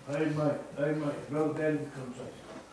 Amen. Amen. Brother Daddy, come say.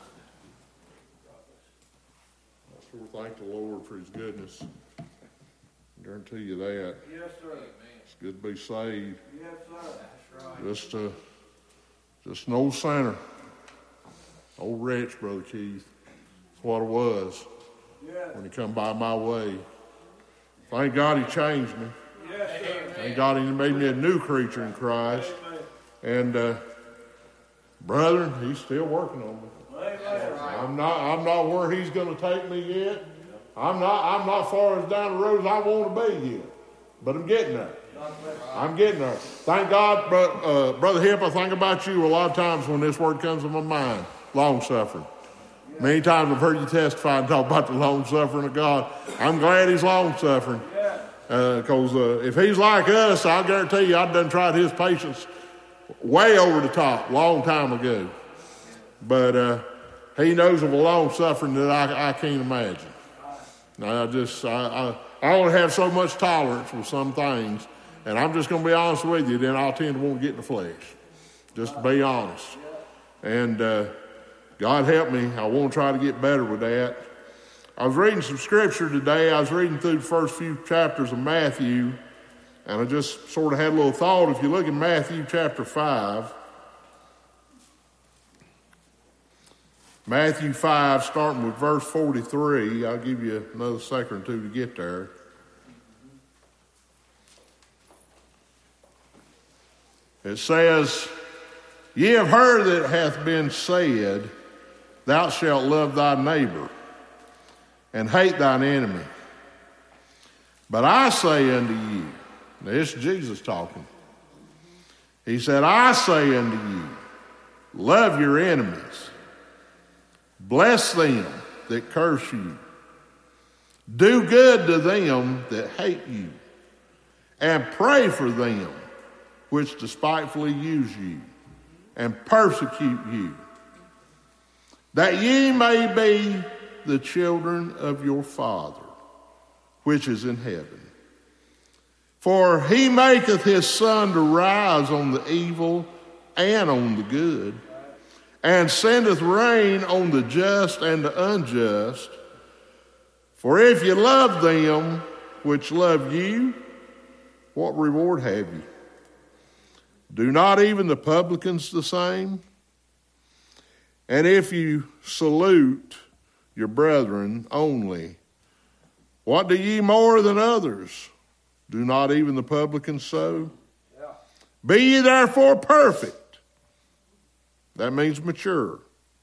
I sure thank the Lord for his goodness. I guarantee you that. Yes, sir. It's good to be saved. Yes, sir. That's right. Just an old sinner. Old wretch, Brother Keith. That's what it was when he come by my way. Thank God he changed me. Yes, sir. Thank God he made me a new creature in Christ. Amen. And brethren, he's still working on me. Amen. I'm not where he's going to take me yet. I'm not far as down the road as I want to be yet. But I'm getting there. I'm getting there. Thank God, Brother Hip, I think about you a lot of times when this word comes to my mind. Long-suffering. Many times I've heard you testify and talk about the long-suffering of God. I'm glad he's long-suffering. Because if he's like us, I'll guarantee you I've done tried his patience way over the top, long time ago. But he knows of a long-suffering that I can't imagine. I only have so much tolerance with some things, and I'm just going to be honest with you, then I'll tend to want to get in the flesh, just to be honest. And God help me, I want to try to get better with that. I was reading some scripture today. I was reading through the first few chapters of Matthew, and I just sort of had a little thought. If you look at Matthew chapter 5, Matthew 5, starting with verse 43, I'll give you another second or two to get there. It says, "Ye have heard that it hath been said, Thou shalt love thy neighbor, and hate thine enemy. But I say unto you," now it's Jesus talking. He said, "I say unto you, love your enemies. Bless them that curse you. Do good to them that hate you. And pray for them which despitefully use you and persecute you, that ye may be the children of your Father, which is in heaven. For he maketh his sun to rise on the evil and on the good, and sendeth rain on the just and the unjust. For if you love them which love you, what reward have you? Do not even the publicans the same? And if you salute your brethren only, what do ye more than others? Do not even the publicans so? Yeah. Be ye therefore perfect. That means mature.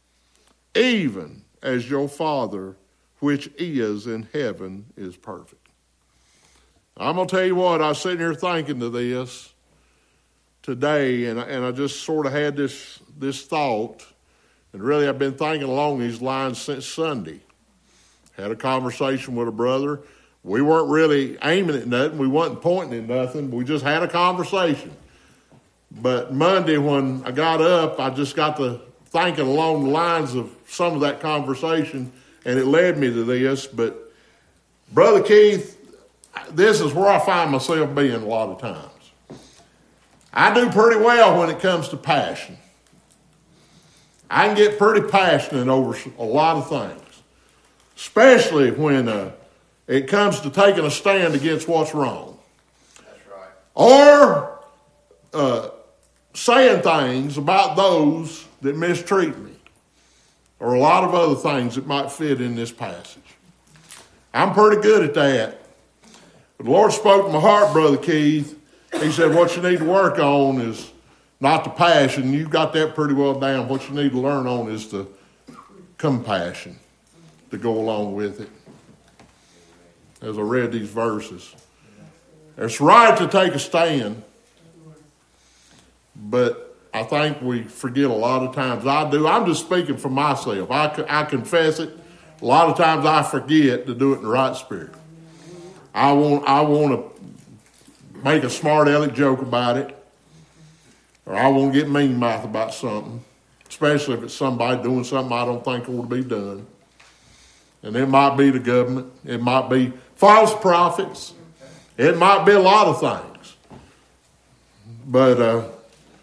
Even as your Father which is in heaven is perfect. I'm going to tell you what, I was sitting here thinking of this today, and I just sort of had this thought. And really, I've been thinking along these lines since Sunday. Had a conversation with a brother. We weren't really aiming at nothing. We wasn't pointing at nothing. We just had a conversation. But Monday, when I got up, I just got to thinking along the lines of some of that conversation, and it led me to this. But, Brother Keith, this is where I find myself being a lot of times. I do pretty well when it comes to passion. I can get pretty passionate over a lot of things, especially when it comes to taking a stand against what's wrong. That's right. Or saying things about those that mistreat me, or a lot of other things that might fit in this passage. I'm pretty good at that. But the Lord spoke to my heart, Brother Keith. He said, what you need to work on is not the passion. You got that pretty well down. What you need to learn on is the compassion to go along with it. As I read these verses, it's right to take a stand, but I think we forget a lot of times. I do. I'm just speaking for myself. I confess it. A lot of times I forget to do it in the right spirit. I want to make a smart aleck joke about it, or I won't get mean mouth about something, especially if it's somebody doing something I don't think ought to be done. And it might be the government. It might be false prophets. It might be a lot of things. But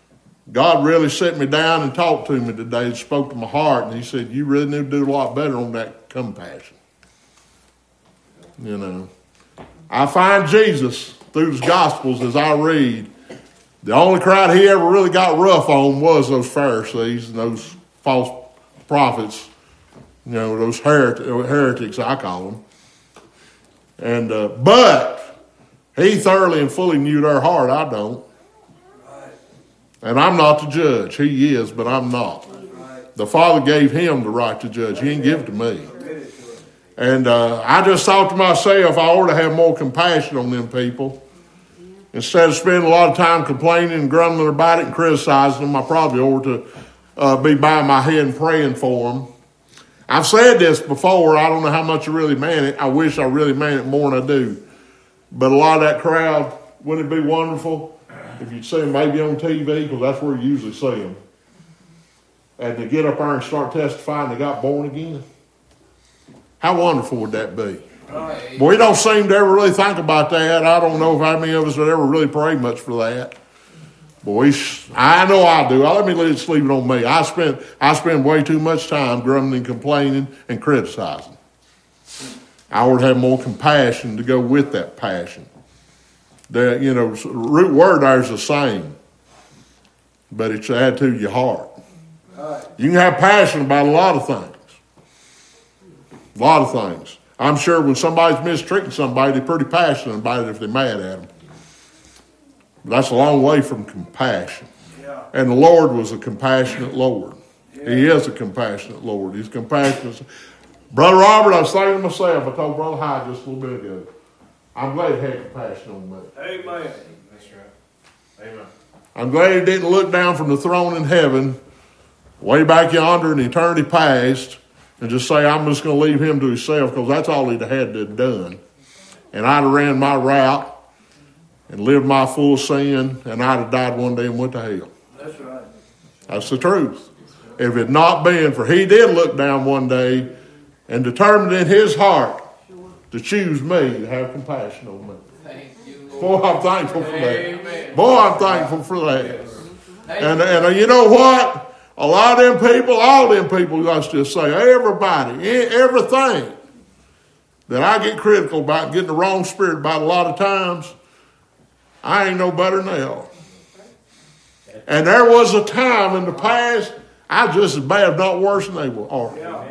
God really set me down and talked to me today and spoke to my heart. And he said, you really need to do a lot better on that compassion. You know, I find Jesus through the Gospels as I read. The only crowd he ever really got rough on was those Pharisees and those false prophets. You know, those heretics, I call them. And but he thoroughly and fully knew their heart. I don't. And I'm not the judge. He is, but I'm not. The Father gave him the right to judge. He didn't give it to me. And I just thought to myself, I ought to have more compassion on them people. Instead of spending a lot of time complaining and grumbling about it and criticizing them, I probably ought to be bowing my head and praying for them. I've said this before. I don't know how much I really meant it. I wish I really meant it more than I do. But a lot of that crowd, wouldn't it be wonderful if you'd see them maybe on TV, because that's where you usually see them, and to get up there and start testifying they got born again? How wonderful would that be? Right. But we don't seem to ever really think about that. I don't know if how many of us would ever really pray much for that. But I know I do. Let me just leave it on me. I spend way too much time grumbling, complaining, and criticizing. I would have more compassion to go with that passion. The root word there is the same, but it's the attitude of your heart. Right. You can have passion about a lot of things. A lot of things. I'm sure when somebody's mistreating somebody, they're pretty passionate about it if they're mad at them. But that's a long way from compassion. Yeah. And the Lord was a compassionate Lord. Yeah. He is a compassionate Lord. He's compassionate. Brother Robert, I was thinking to myself, I told Brother Hyde just a little bit ago, I'm glad he had compassion on me. Amen. That's right. Amen. I'm glad he didn't look down from the throne in heaven, way back yonder in eternity past, and just say, I'm just going to leave him to himself, because that's all he'd had to have done. And I'd have ran my route and lived my full sin, and I'd have died one day and went to hell. That's right. That's the truth. If it had not been for he did look down one day and determined in his heart to choose me to have compassion on me. Thank you, Lord. Boy, I'm thankful for that. Amen. Boy, I'm thankful for that. Yes. And you know what? A lot of them people, all them people, let's just say, everybody, everything that I get critical about, getting the wrong spirit about a lot of times, I ain't no better than they are. And there was a time in the past, I was just as bad, if not worse than they are. Yeah.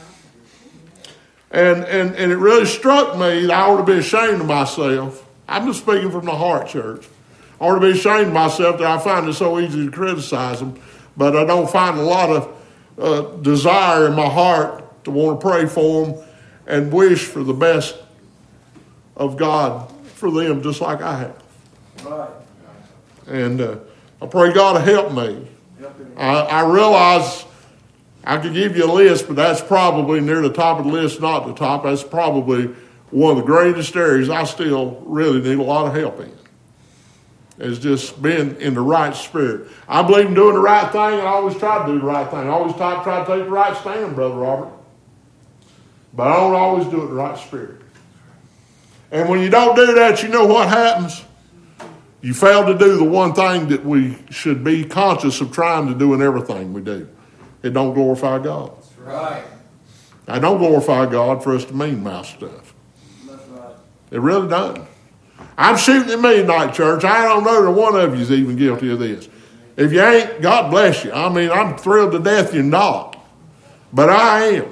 And it really struck me that I ought to be ashamed of myself. I'm just speaking from the heart, church. I ought to be ashamed of myself that I find it so easy to criticize them, but I don't find a lot of desire in my heart to want to pray for them and wish for the best of God for them, just like I have. Right. And I pray God to help me. I realize I could give you a list, but that's probably near the top of the list, not the top. That's probably one of the greatest areas I still really need a lot of help in. Is just being in the right spirit. I believe in doing the right thing, and I always try to do the right thing. I always try to take the right stand, Brother Robert. But I don't always do it in the right spirit. And when you don't do that, you know what happens? You fail to do the one thing that we should be conscious of trying to do in everything we do. It don't glorify God. That's right. I don't glorify God for us to mean mouth stuff. That's right. It really doesn't. I'm shooting at me tonight, church. I don't know that one of you is even guilty of this. If you ain't, God bless you. I mean, I'm thrilled to death you're not. But I am.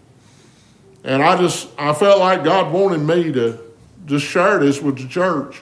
And I felt like God wanted me to just share this with the church.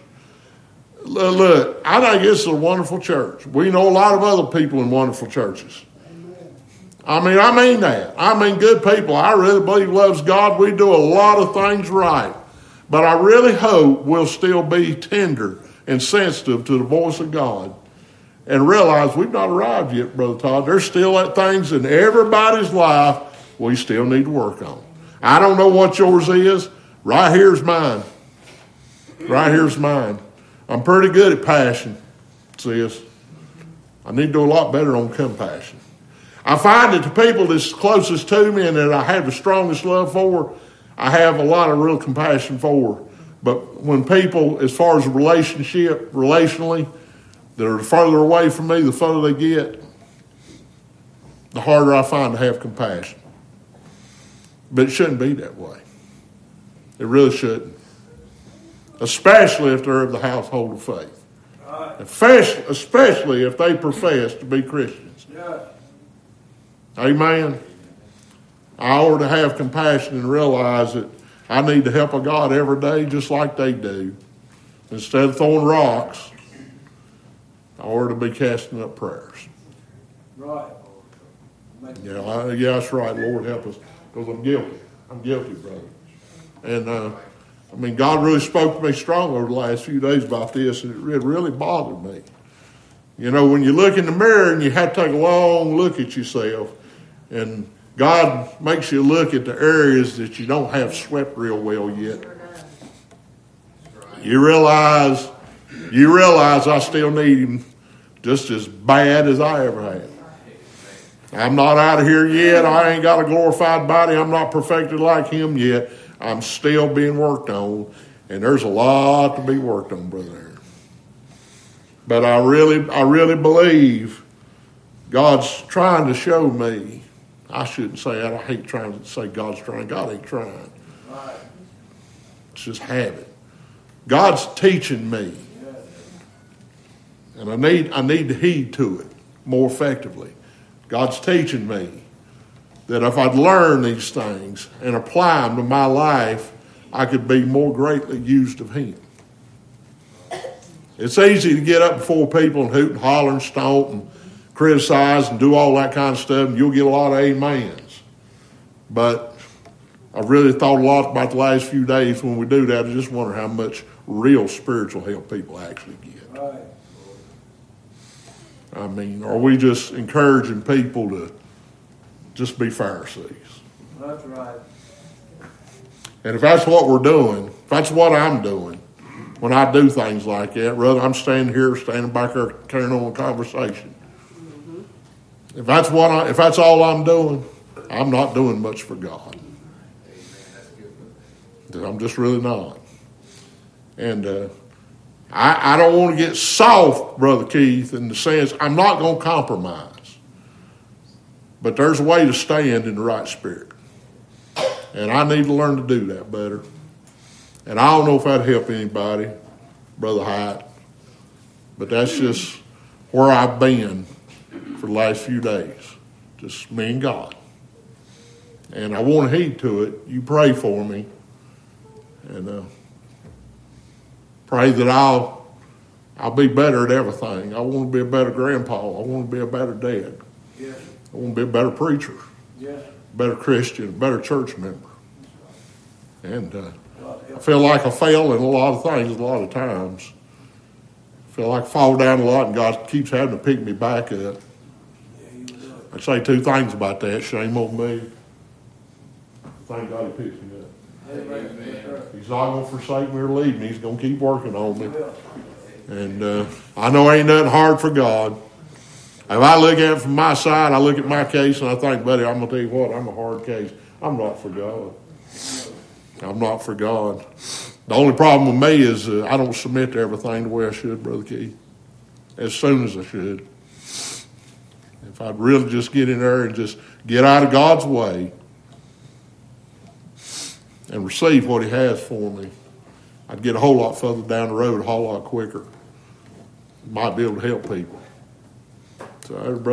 Look, I think it's a wonderful church. We know a lot of other people in wonderful churches. I mean that. I mean good people. I really believe loves God. We do a lot of things right. But I really hope we'll still be tender and sensitive to the voice of God and realize we've not arrived yet, Brother Todd. There's still things in everybody's life we still need to work on. I don't know what yours is. Right here's mine. Right here's mine. I'm pretty good at passion, sis. I need to do a lot better on compassion. I find that the people that's closest to me and that I have the strongest love for, I have a lot of real compassion for. But when people, as far as relationally, that are further away from me, the further they get, the harder I find to have compassion. But it shouldn't be that way. It really shouldn't. Especially if they're of the household of faith. Especially if they profess to be Christians. Yeah. Amen. I ought to have compassion and realize that I need the help of God every day just like they do. Instead of throwing rocks, I ought to be casting up prayers. Right. Yeah, that's right. Lord, help us. Because I'm guilty. I'm guilty, brother. And, God really spoke to me strong over the last few days about this, and it really bothered me. You know, when you look in the mirror and you have to take a long look at yourself, and God makes you look at the areas that you don't have swept real well yet. You realize I still need Him just as bad as I ever had. I'm not out of here yet. I ain't got a glorified body. I'm not perfected like Him yet. I'm still being worked on, and there's a lot to be worked on, Brother Aaron. But I really believe God's trying to show me. I shouldn't say that. I hate trying to say God's trying. God ain't trying. Right. It's just habit. God's teaching me, and I need to heed to it more effectively. God's teaching me that if I'd learn these things and apply them to my life, I could be more greatly used of Him. It's easy to get up before people and hoot and holler and stomp and criticize and do all that kind of stuff, and you'll get a lot of amens. But I've really thought a lot about the last few days when we do that. I just wonder how much real spiritual help people actually get. Right. Are we just encouraging people to just be Pharisees? That's right. And if that's what we're doing, if that's what I'm doing, when I do things like that, rather I'm standing back there carrying on a conversation. If that's all I'm doing, I'm not doing much for God. I'm just really not. And I don't want to get soft, Brother Keith, in the sense I'm not going to compromise. But there's a way to stand in the right spirit. And I need to learn to do that better. And I don't know if that'd help anybody, Brother Hyatt. But that's just where I've been for the last few days. Just me and God. And I want to heed to it. You pray for me. And pray that I'll be better at everything. I want to be a better grandpa. I want to be a better dad. Yes. I want to be a better preacher. Yes. Better Christian, a better church member. And I feel like I fail in a lot of things a lot of times. I feel like I fall down a lot and God keeps having to pick me back up. I'd say two things about that. Shame on me. Thank God He picks me up. Amen. He's not going to forsake me or leave me. He's going to keep working on me. And I know ain't nothing hard for God. If I look at it from my side, I look at my case and I think, buddy, I'm going to tell you what, I'm a hard case. I'm not for God. I'm not for God. The only problem with me is I don't submit to everything the way I should, Brother Keith, as soon as I should. If I'd really just get in there and just get out of God's way and receive what He has for me, I'd get a whole lot further down the road, a whole lot quicker. Might be able to help people. So,